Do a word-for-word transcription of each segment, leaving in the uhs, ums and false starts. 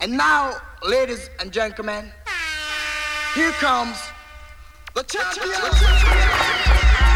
And now, ladies and gentlemen, here comes the champion.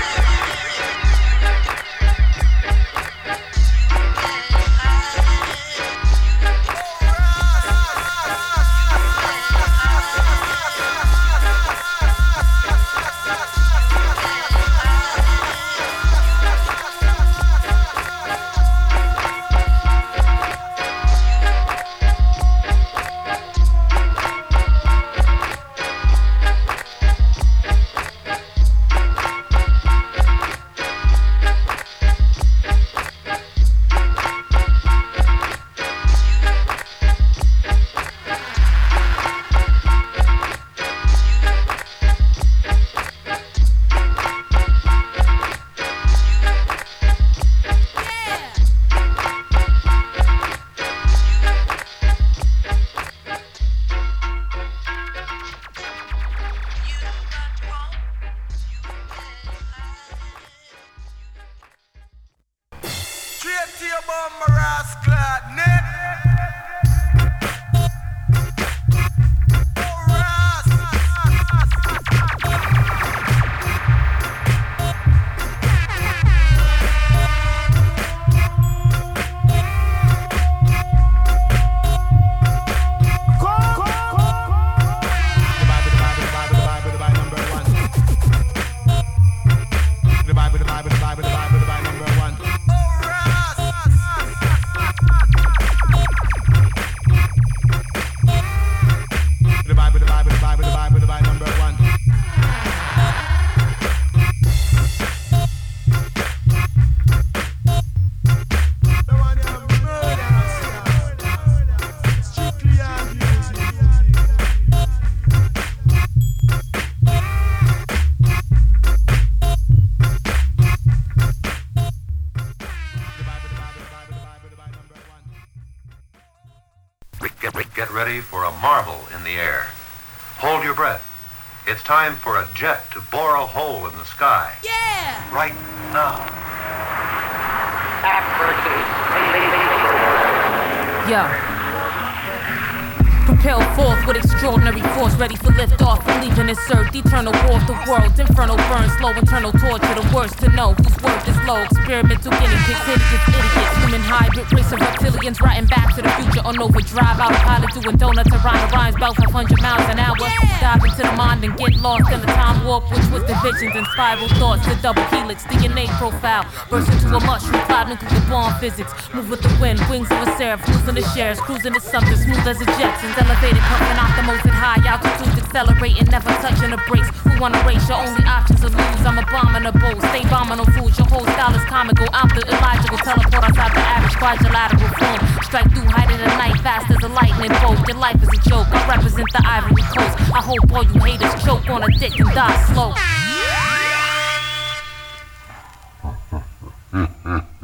Get ready for a marvel in the air. Hold your breath. It's time for a jet to bore a hole in the sky. Yeah! Right now. Yo. Propel forth with extraordinary force, ready for liftoff, believing it's served. Eternal war of the world, infernal burn, slow internal torture, the worst to know whose worth is low. Experimental guinea pigs, hideous idiots, human hybrid, race of reptilians, riding back to the future on overdrive. Autopilot doing donuts to rhyme rhymes, about five hundred miles an hour. Dive into the mind and get lost in the time warp, which was the visions and spiral thoughts. The double helix, D N A profile, burst into a mushroom, climbing through the bomb physics. Move with the wind, wings of a seraph, losing the shares, cruising to something smooth as a Jetsons. Elevated, pumping off the most at high altitudes, accelerating, never touching the brakes. Who wanna race? Your only options are lose. I'm a bomb in a boat, stay bombing on fools. Your whole style is comical, out the illogical. Teleport outside the average quadrilateral form. Strike through height of the night, fast as a lightning bolt. Your life is a joke. I represent the Ivory Coast. I hope all you haters choke on a dick and die slow.